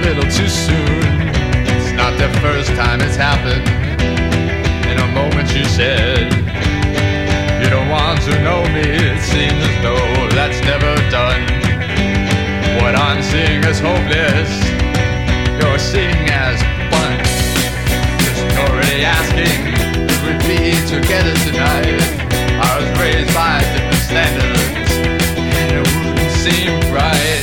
little too soon. It's not the first time it's happened. In a moment you said you don't want to know me. It seems as though that's never done. What I'm seeing is hopeless, you're seeing as fun. Just already asking if we'd be together tonight. I was raised by different standards, and it wouldn't seem right.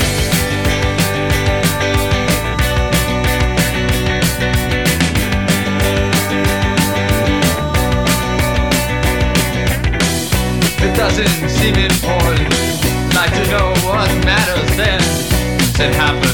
It doesn't seem important, like to know what matters then. It happens.